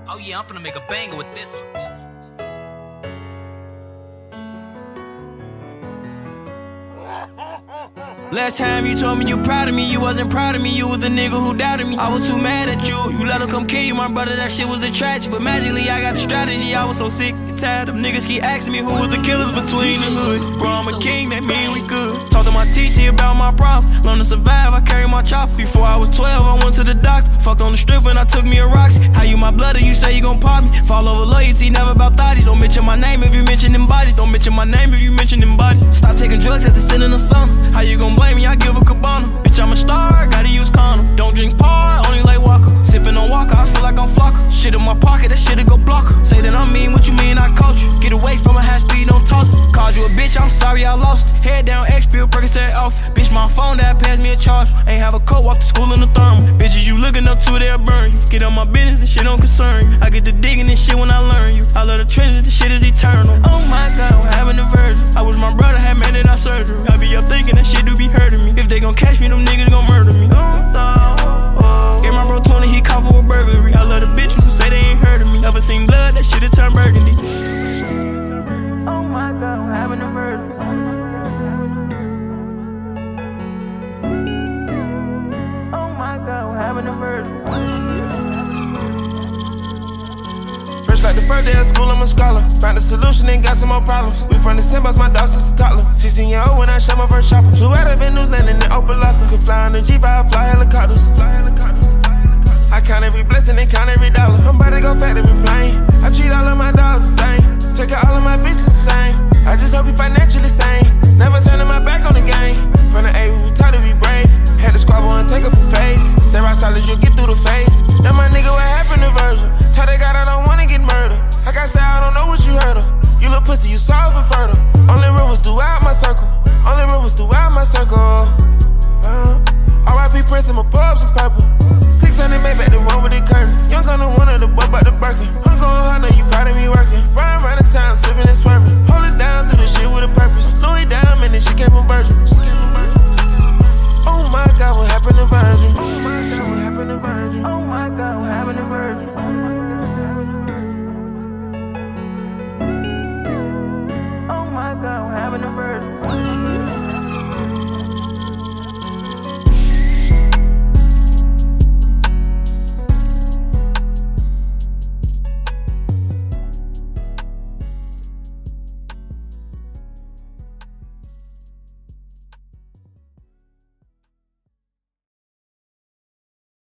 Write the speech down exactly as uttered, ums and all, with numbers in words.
Oh yeah, I'm finna make a banger with this. Last time you told me you proud of me, you wasn't proud of me, you was the nigga who doubted me. I was too mad at you, you let him come kill you, my brother, that shit was a tragedy. But magically I got the strategy, I was so sick and tired of niggas keep asking me who was the killers between the hood. Bro, I'm a king, that mean we good. Talk to my T T about my problems, learn to survive, I carry my chopper. Before I was twelve, I went to the doctor, fucked on the strip and I took me a Roxy. How you my blood, you say you gon' pop me? Fall over loyalty, never about thotties. Don't mention my name if you mention them bodies. Don't mention my name if you mention them bodies. Stop taking drugs after sitting in the sun. How you gon' blame me? I give a cabana. Bitch, I'm a star, gotta use condom. Don't drink par, only like Walker. Sippin' on Walker, I feel like I'm Flocker. Shit in my pocket, that shit'll go blocker. Say that I'm mean, what you mean I caught you? Get away from a high speed, don't toss it. Called you a bitch, I'm sorry I lost. Head down, X pill, Percocet off. Bitch, my phone that passed me a charge. Ain't have a coat, walk to school in the thermal. Bitches you looking up to, they'll burn you. Get on my business, this shit don't concern you. I get to digging this shit when I learn you. I love the treasures, this shit is eternal. Oh my God, I'm having a virgin. I wish my brother had made it out surgery. I be up thinking that shit do be hurting me. If they gon' catch me, them niggas gon' murder me. Oh, oh. Get my bro twenty, he caught for a burglary. I love the bitches who say they ain't heard of me. Never seen blood, that shit'll turn burgundy. Oh my God, I'm having a virgin. Oh my God, I'm having a virgin. First like the first day of school, I'm a scholar. Found a solution and got some more problems. We from the same boss, my dog since a toddler. sixteen year old when I shot my first chopper. Flew out of New Zealand in the open locker. Could fly on the G five, fly helicopters. Fly helicopters. I count every blessing and count every dollar. I'm about to go factory plane. I treat all of my dogs the same. Take out all of my bitches the same. I just hope you financially sane. Never turning my back on the game.